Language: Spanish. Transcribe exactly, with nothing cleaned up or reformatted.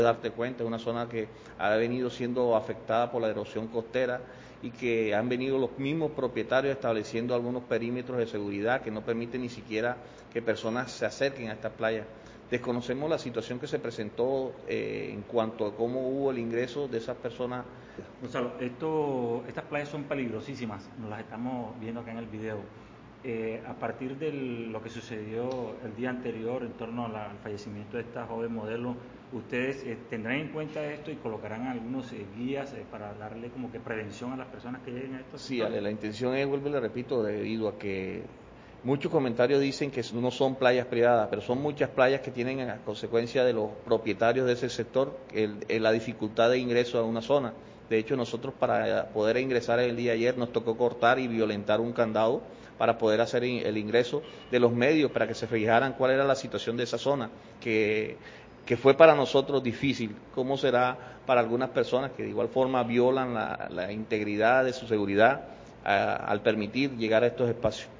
Darte cuenta, es una zona que ha venido siendo afectada por la erosión costera y que han venido los mismos propietarios estableciendo algunos perímetros de seguridad que no permiten ni siquiera que personas se acerquen a estas playas. Desconocemos la situación que se presentó eh, en cuanto a cómo hubo el ingreso de esas personas. Gonzalo, esto, estas playas son peligrosísimas, nos las estamos viendo acá en el video. Eh, a partir de lo que sucedió el día anterior en torno a la, al fallecimiento de esta joven modelo, ¿ustedes eh, tendrán en cuenta esto y colocarán algunos eh, guías eh, para darle como que prevención a las personas que lleguen a estos Sí, sectores? la intención es, vuelvo y le repito, debido a que muchos comentarios dicen que no son playas privadas, pero son muchas playas que tienen a consecuencia de los propietarios de ese sector el, el, la dificultad de ingreso a una zona. De hecho, nosotros para poder ingresar el día de ayer nos tocó cortar y violentar un candado para poder hacer el ingreso de los medios, para que se fijaran cuál era la situación de esa zona, que, que fue para nosotros difícil, cómo será para algunas personas que de igual forma violan la, la integridad de su seguridad a, al permitir llegar a estos espacios.